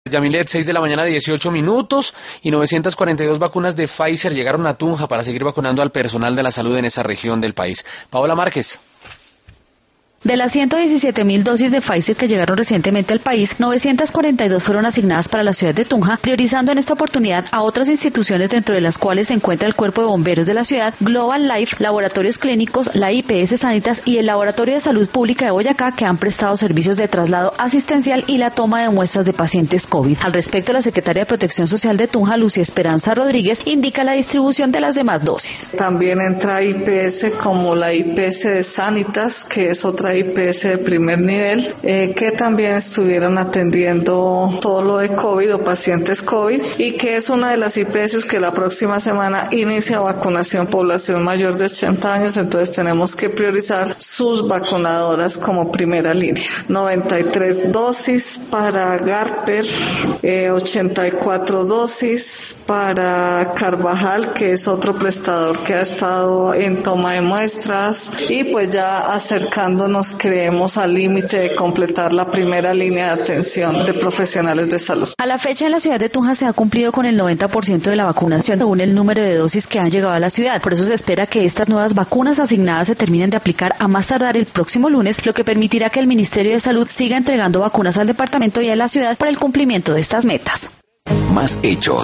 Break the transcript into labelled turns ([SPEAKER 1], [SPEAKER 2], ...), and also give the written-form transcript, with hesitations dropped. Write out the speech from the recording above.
[SPEAKER 1] Yamilet, 6 de la mañana, 18 minutos, y 942 vacunas de Pfizer llegaron a Tunja para seguir vacunando al personal de la salud en esa región del país. Paola Márquez.
[SPEAKER 2] De las 117.000 dosis de Pfizer que llegaron recientemente al país, 942 fueron asignadas para la ciudad de Tunja, priorizando en esta oportunidad a otras instituciones dentro de las cuales se encuentra el Cuerpo de Bomberos de la ciudad, Global Life, Laboratorios Clínicos, la IPS Sanitas y el Laboratorio de Salud Pública de Boyacá, que han prestado servicios de traslado asistencial y la toma de muestras de pacientes COVID. Al respecto, la secretaria de Protección Social de Tunja, Lucia Esperanza Rodríguez, indica la distribución de las demás dosis.
[SPEAKER 3] También entra IPS como la IPS de Sanitas, que es otra IPS de primer nivel, que también estuvieron atendiendo todo lo de COVID o pacientes COVID, y que es una de las IPS que la próxima semana inicia vacunación población mayor de 80 años, entonces tenemos que priorizar sus vacunadoras como primera línea. 93 dosis para Garper, 84 dosis para Carvajal, que es otro prestador que ha estado en toma de muestras, y pues ya acercándonos, creemos, al límite de completar la primera línea de atención de profesionales de salud.
[SPEAKER 2] A la fecha, en la ciudad de Tunja se ha cumplido con el 90% de la vacunación, según el número de dosis que han llegado a la ciudad. Por eso se espera que estas nuevas vacunas asignadas se terminen de aplicar a más tardar el próximo lunes, lo que permitirá que el Ministerio de Salud siga entregando vacunas al departamento y a la ciudad para el cumplimiento de estas metas.
[SPEAKER 4] Más hechos.